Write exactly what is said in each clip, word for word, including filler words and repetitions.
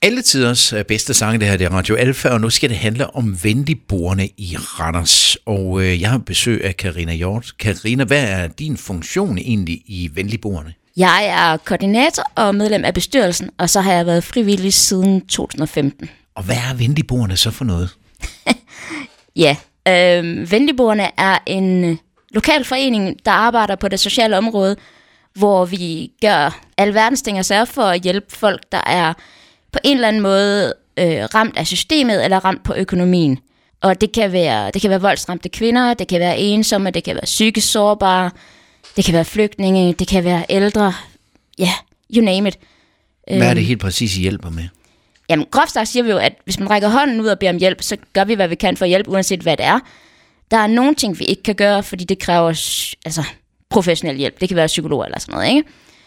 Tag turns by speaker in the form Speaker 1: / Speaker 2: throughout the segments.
Speaker 1: Alle tiders bedste sang, det her, det er Radio Alfa, og nu skal det handle om venligboerne i Randers. Og øh, jeg har besøg af Karina Hjort. Karina, hvad er din funktion egentlig i venligboerne?
Speaker 2: Jeg er koordinator og medlem af bestyrelsen, og så har jeg været frivillig siden to tusind og femten.
Speaker 1: Og hvad er venligboerne så for noget?
Speaker 2: ja, øh, venligboerne er en lokal forening, der arbejder på det sociale område, hvor vi gør alverdens ting og sørger for at hjælpe folk, der er på en eller anden måde øh, ramt af systemet eller ramt på økonomien. Og det kan være, det kan være voldsramte kvinder, det kan være ensomme, det kan være psykisk sårbare, det kan være flygtninge, det kan være ældre, ja, yeah, you name it.
Speaker 1: Hvad er det helt præcis, I hjælper med?
Speaker 2: Jamen, groft sagt siger vi jo, at hvis man rækker hånden ud og beder om hjælp, så gør vi, hvad vi kan for at hjælpe, uanset hvad det er. Der er nogle ting, vi ikke kan gøre, fordi det kræver altså, professionel hjælp. Det kan være psykolog eller sådan noget, ikke?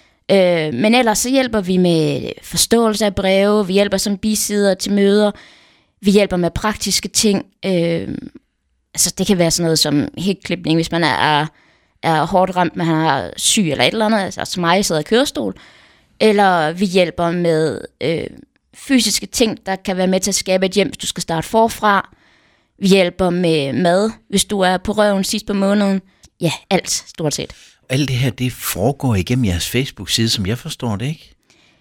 Speaker 2: Øh, men ellers så hjælper vi med forståelse af breve, vi hjælper som bisider til møder, vi hjælper med praktiske ting. Øh, altså det kan være sådan noget som hækklipning, hvis man er, er hårdt ramt, man har syg eller et eller andet, altså som mig sidder i kørestol. Eller vi hjælper med øh, fysiske ting, der kan være med til at skabe et hjem, hvis du skal starte forfra. Vi hjælper med mad, hvis du er på røven sidst på måneden. Ja, alt stort set.
Speaker 1: Alt det her, det foregår igennem jeres Facebook-side, som jeg forstår det, ikke?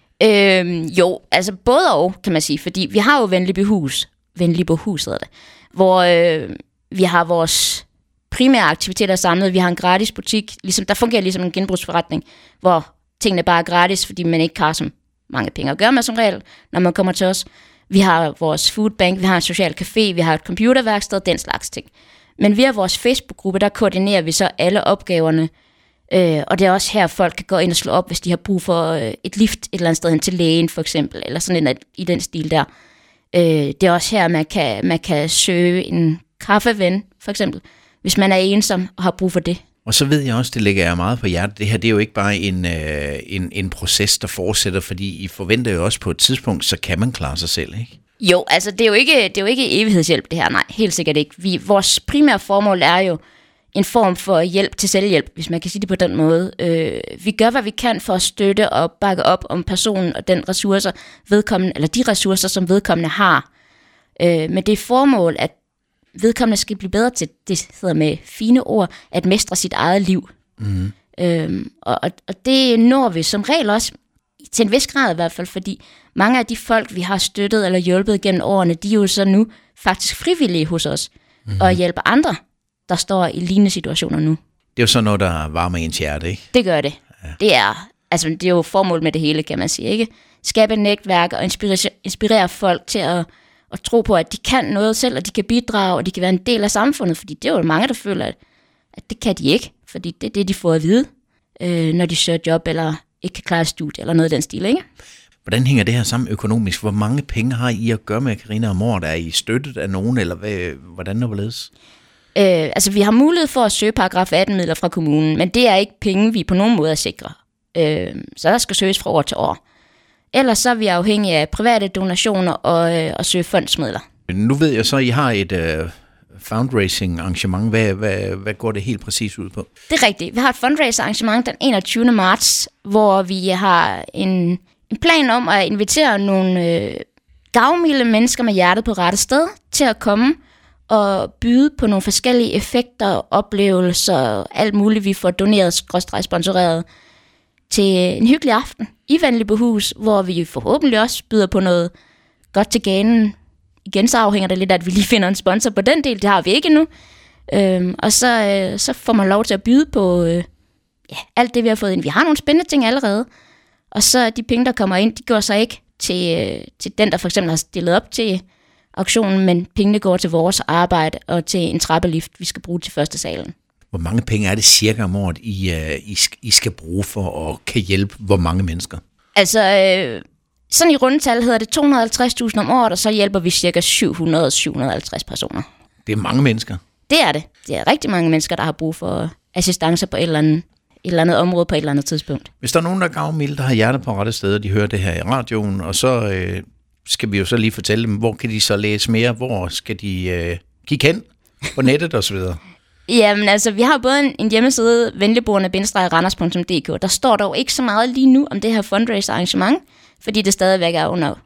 Speaker 2: Øhm, jo, altså både og, kan man sige, fordi vi har jo Venligbohus, Venligbohus hedder det, hvor øh, vi har vores primære aktiviteter samlet. Vi har en gratis butik, ligesom, der fungerer ligesom en genbrugsforretning, hvor tingene bare er gratis, fordi man ikke har så mange penge at gøre med som regel, når man kommer til os. Vi har vores foodbank, vi har en social café, vi har et computerværksted, den slags ting. Men via vores Facebook-gruppe, der koordinerer vi så alle opgaverne. Øh, og det er også her, folk kan gå ind og slå op, hvis de har brug for øh, et lift et eller andet sted hen til lægen, for eksempel, eller sådan en i den stil der. Øh, det er også her, man kan, man kan søge en kaffeven, for eksempel, hvis man er ensom og har brug for det.
Speaker 1: Og så ved jeg også, det ligger jeg meget på hjertet. Det her, det er jo ikke bare en, øh, en, en proces, der fortsætter, fordi I forventer jo også på et tidspunkt, så kan man klare sig selv, ikke?
Speaker 2: Jo, altså det er jo ikke, det er jo ikke evighedshjælp, det her. Nej, helt sikkert ikke. Vi, vores primære formål er jo en form for hjælp til selvhjælp, hvis man kan sige det på den måde. Øh, vi gør, hvad vi kan for at støtte og bakke op om personen og den ressourcer, vedkommende, eller de ressourcer, som vedkommende har. Øh, med det formål, at vedkommende skal blive bedre til, det hedder med fine ord, at mestre sit eget liv. Mm. Øh, og, og det når vi som regel også, til en vis grad i hvert fald, fordi mange af de folk, vi har støttet eller hjulpet gennem årene, de er jo så nu faktisk frivillige hos os, mm. og hjælper andre, der står i lignende situationer nu.
Speaker 1: Det er jo sådan noget, der varmer ens hjerte, ikke?
Speaker 2: Det gør det. Ja. Det er, altså, det er jo formål med det hele, kan man sige, ikke? Skabe et netværk og inspirere, inspirere folk til at, at tro på, at de kan noget selv, og de kan bidrage, og de kan være en del af samfundet, fordi det er jo mange, der føler, at, at det kan de ikke, fordi det er det, de får at vide, øh, når de søger job, eller ikke kan klare et studie, eller noget af den stil, ikke?
Speaker 1: Hvordan hænger det her sammen økonomisk? Hvor mange penge har I at gøre med, Karina, om året? Er I støttet af nogen, eller hvad, hvordan er det?
Speaker 2: Øh, altså, vi har mulighed for at søge paragraf atten-midler fra kommunen, men det er ikke penge, vi på nogen måde er sikre. Øh, så der skal søges fra år til år. Ellers så er vi afhængige af private donationer og, øh, og søge fondsmidler.
Speaker 1: Nu ved jeg så, at I har et øh, fundraising-arrangement. Hvad, hvad, hvad går det helt præcis ud på?
Speaker 2: Det er rigtigt. Vi har et fundraising-arrangement den enogtyvende marts, hvor vi har en, en plan om at invitere nogle øh, gavmilde mennesker med hjertet på rette sted til at komme og byde på nogle forskellige effekter, oplevelser, alt muligt, vi får doneret, skråstreg sponsoreret, til en hyggelig aften i Venligbohus, hvor vi forhåbentlig også byder på noget godt til ganen. Igen så afhænger det lidt af, at vi lige finder en sponsor på den del, det har vi ikke endnu. Øhm, og så, øh, så får man lov til at byde på øh, ja, alt det, vi har fået ind. Vi har nogle spændende ting allerede, og så de penge, der kommer ind, de går så ikke til, øh, til den, der for eksempel har stillet op til auktionen, men pengene går til vores arbejde og til en trappelift, vi skal bruge til første salen.
Speaker 1: Hvor mange penge er det cirka om året, I, uh, I, I skal bruge for at kan hjælpe hvor mange mennesker?
Speaker 2: Altså, øh, sådan i rundetal hedder det to hundrede og halvtreds tusind om året, og så hjælper vi cirka syv hundrede til syv hundrede og halvtreds personer.
Speaker 1: Det er mange mennesker.
Speaker 2: Det er det. Det er rigtig mange mennesker, der har brug for assistance på et eller andet, et eller andet område på et eller andet tidspunkt.
Speaker 1: Hvis der er nogen, der er gavmilde, der har hjertet på rette sted, og de hører det her i radioen, og så øh, skal vi jo så lige fortælle dem, hvor kan de så læse mere, hvor skal de øh, kigge hen på nettet og så videre.
Speaker 2: Jamen altså, vi har både en, en hjemmeside, venligboerne bindestreg randers punktum d k. Der står dog ikke så meget lige nu om det her fundraiser arrangement, fordi det stadigvæk er under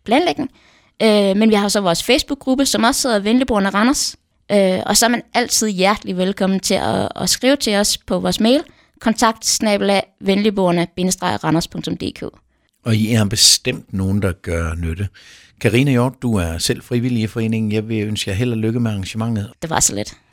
Speaker 2: planlægning. Øh, men vi har så vores Facebook-gruppe, som også hedder Venligboerne Randers. Øh, og så er man altid hjertelig velkommen til at, at skrive til os på vores mail, kontakt snabel-a venligboerne bindestreg randers punktum d k.
Speaker 1: Og I er bestemt nogen, der gør nytte. Karina Hjort, du er selv frivillig i foreningen. Jeg vil ønske jer held og lykke med arrangementet.
Speaker 2: Det var så lidt.